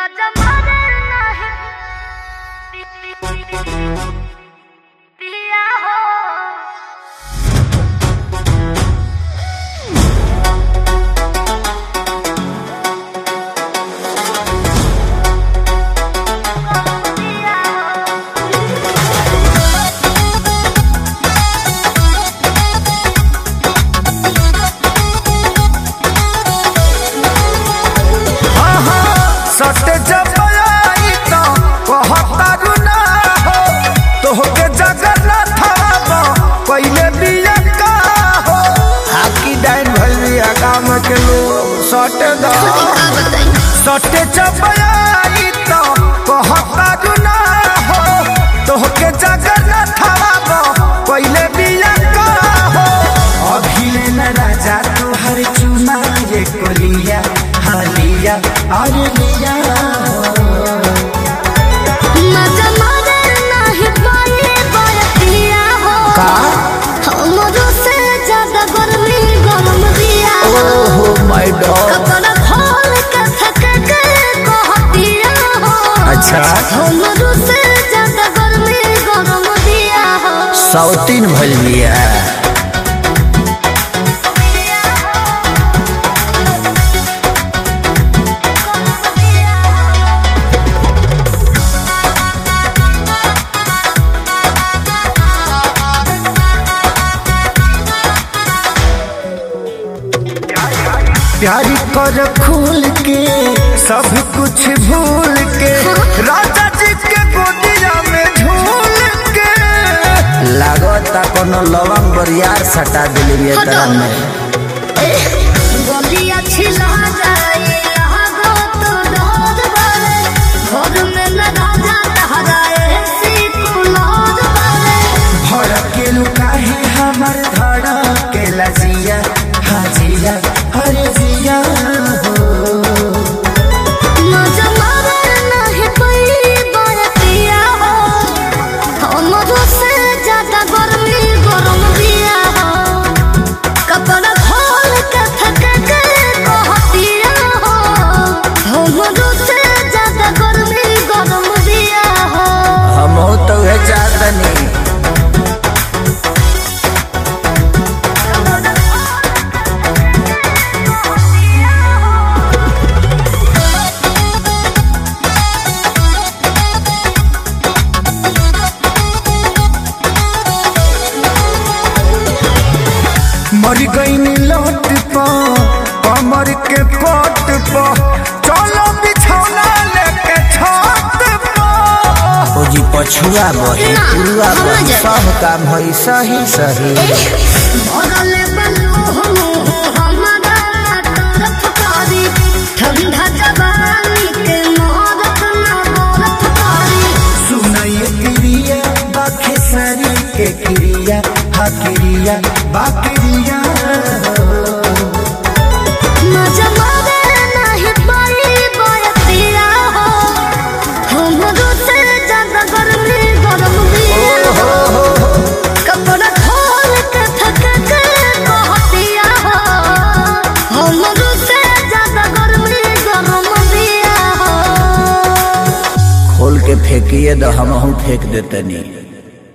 सटे चबयाई तो कहता गुना हो तोहके जगन्नाथ थावा पहले बिया का हो अभिले न राजा तोहर चुमा रे कोलिया हालिया अरे लिया मजा मारे नहीं पाए बरतिया हो का हमरो से ज्यादा गर्मी गरम दिया ओहो माय गॉड हमरो से ज्यादा गर्मी गरम दिया हो सौतीन भइल बिया प्यारी कर खूल के सब कुछ भूल के राजा जी के गोदिया में झूल के लागता कोनो लवंग बरियार सटा दिली रे तरह में गोलियां छिला जाए लागो तो डर वाले घर में न राजा तहराए सी कुलार वाले भड़के लुकाहे हमर धड़के लजिया हाजिया हरे जिया मजा मारे नहीं कोई बरतिया हो हमरो से ज्यादा गर्मी गरम दिया हो कपड़ा खोल के थक के कहतिया हो हमरो से ज्यादा गर्मी गरम दिया हो हम तो है चांदनी मर गई लौट पा कमर के पट पा चलो बिछौना लेके छत पा ओ जी पछुआ बही पुरुआ बही सब काम है सही सही भरले बलू हमारा तरफ कारी ठंडा जवानी के मोहब्बत ना बरफ कारी सुनाइए क्रिया बाखे सारी के क्रिया हा क्रिया बाक्रिया मजा मारे नहीं पाई बरतिया हो हमरो से ज्यादा गर्मी गरम दिया हो कपड़ा खोल के थक के कहतिया हो हमरो से ज्यादा गर्मी गरम दिया हो खोल के फेंकिए तो हम फेंक देते नहीं।